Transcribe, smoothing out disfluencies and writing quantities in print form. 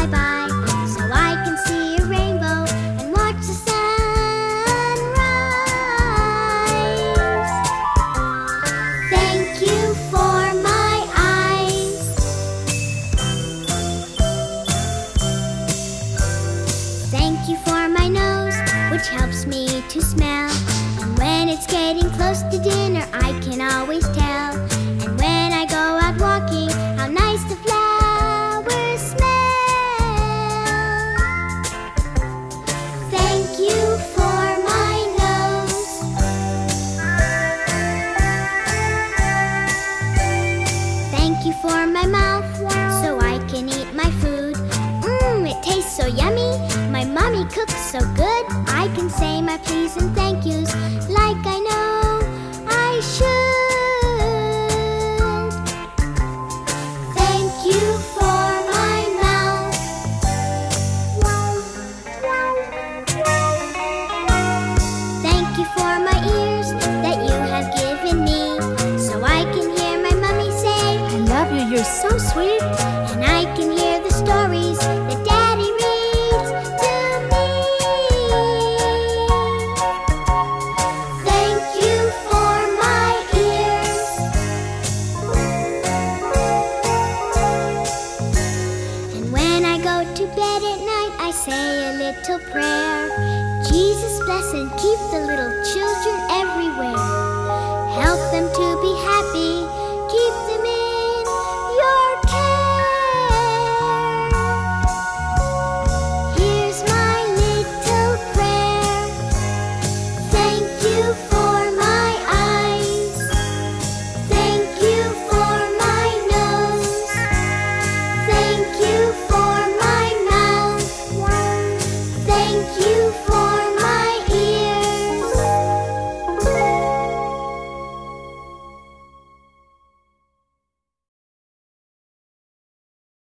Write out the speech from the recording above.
by, so I can see a rainbow and watch the sun rise. Thank you for my eyes. Thank you for my nose, which helps me to smell. And when it's getting close to dinner, I can always tell. And when I go out walking, how nice the flowers smell. Thank you for my nose. Thank you for my mouth, so I can eat my food. It tastes so yummy. My mommy cooks so good. I can say my please and thank yous like I know I should. Thank you for my mouth. Thank you for my ears that you have given me, so I can hear my mommy say, I love you, you're so sweet. and I can hear the stories that Daddy reads to me. Thank you for my ears. And when I go to bed at night, I say a little prayer. Jesus bless and keep the little children everywhere. Help them to be happy